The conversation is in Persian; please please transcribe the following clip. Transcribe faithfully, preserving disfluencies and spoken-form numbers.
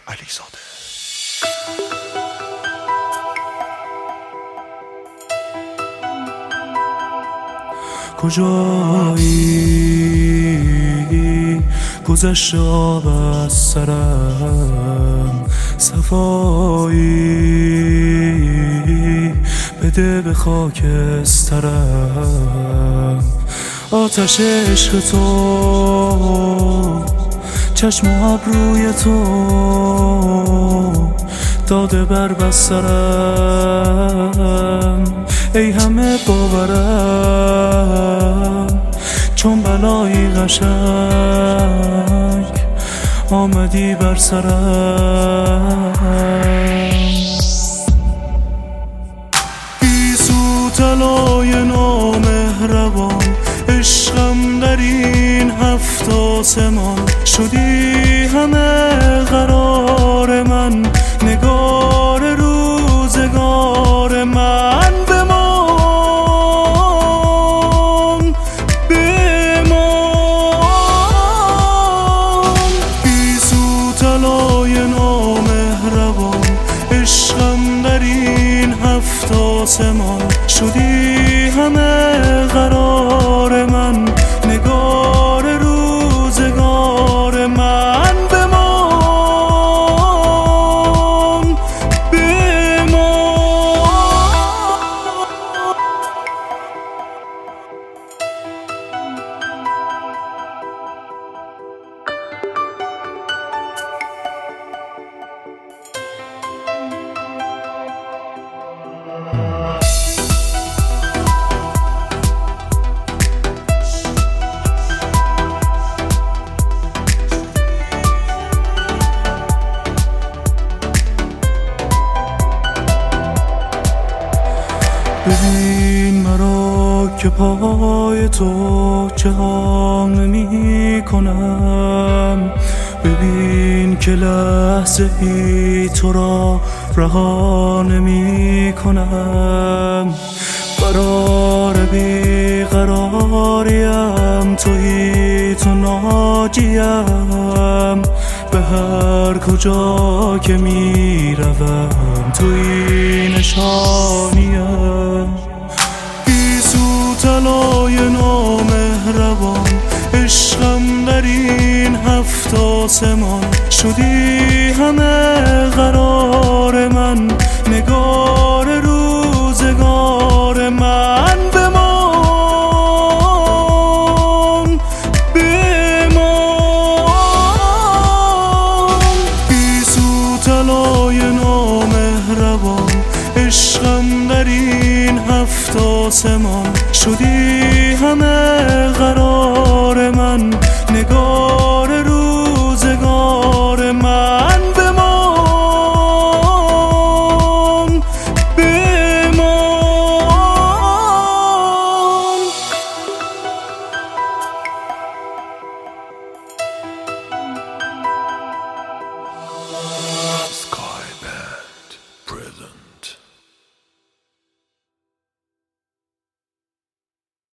علیزاده. کجایی گذشت آب از سرم، صفایی بده به خاکسترم. آتش عشق تو، چشم و ابروی تو داده بر بسترم. ای همه باورم چون بلایی قشنگ آمدی بر سرم. گیسو طلای نامهربان، عشقم در این هفت آسمان. شدی همه قرار من، نگار روزگار من. بمان بمان گیسو طلای نامهربان، عشقم در این هفت آسمان. شدی همه قرار من، نگار روزگار من. بمان بمان ببین مرا که پای تو چه ها نمی کنم. ببین که لحظه ای تو را رها نمی کنم. قرار بی قراریم تویی، تو ناجیم. به هر کجا که می روم تویی نشانیم. گیسو طلای نامهربان، عشقم در این هفت آسمان. شدی همه قرار من، نگار روزگار من. بمان بمان گیسو طلای نامهربان، عشقم در این هفت آسمان. شدی